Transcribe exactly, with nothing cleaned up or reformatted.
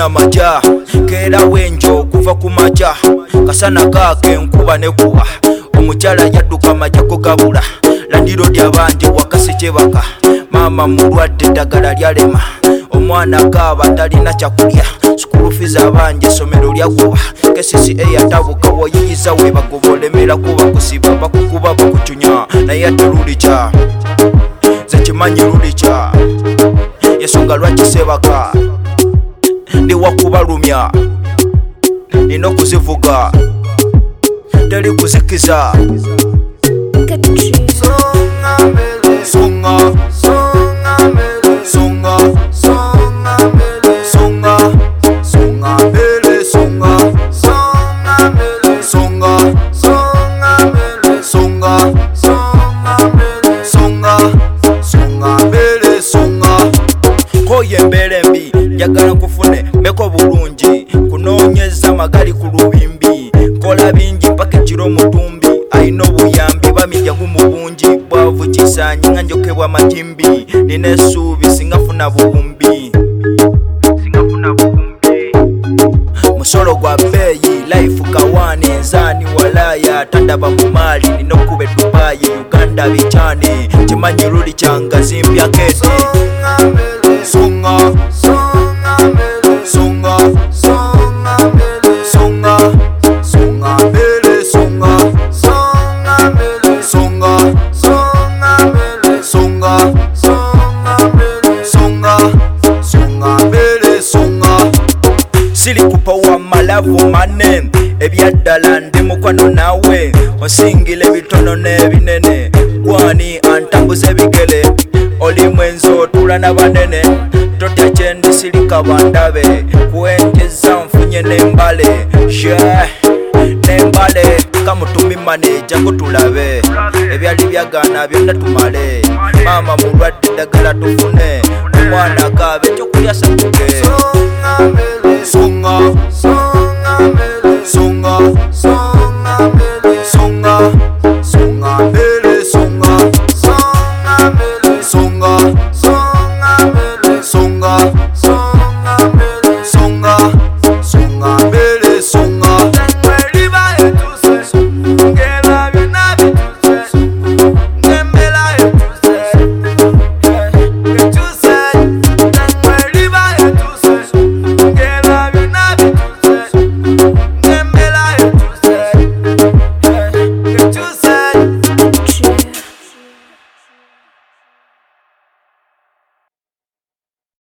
funa maja keera wenjo kuva ku maja kasana kaake enkuba nekuba omukyala yadduka majako gabula landiro lyabandi wakasi kyebaka mama mulwadde eddagala lyalema omwana kaaba talina kyakulya sukulu fees abangi essomero lyagoba K C C A yatabuka wayiyiza we bagobolemera kuba kusiba bakukuba bakucunya naye ate lulikya ze kimanyi lulikya yensonga lwaki sebaka ndi wakubalumya nina okuzivuga teri kuzikiza songa songa mele songa songa mele songa songa mele songa songa mele songa songa mele songa songa mele songa songa mele songa koye mbere mbi njagala kufune meko bulungi kunoonyeza magali ku lubimbi kola bingi mpaka ekiro mutumbi ayina obuyambi bamijangu mu bungi bwavu kisanyi nga njokebwa matimbi nina essuubi singafuna buwumbi singafuna buwumbi musolo gwa bbeeyi life kawaani enzaani walaya tandaba mu maali nina okuba e Dubai Uganda bikyane kimanyi luli kyangazimbya kete songa songa mele songa songa mele songa songa mele songa songa mele songa songa mele songa songa mele songa songa mele songa siri kupawa malavu mane ebyaddala ndi mukwano nawe onsingile bitono n'ebinene gwani antambuza ebigere oli mwenzo otula n'abanene totya kyendi sirika bandabe kuwenteza nfunye n'embale she n'embale kamutumi maneja kutulabe ebyali byagana byonna tumale mama mulwadde eddagala tufune omwana kaabe ekyokulya satuke songa songa mele songa songa mele songa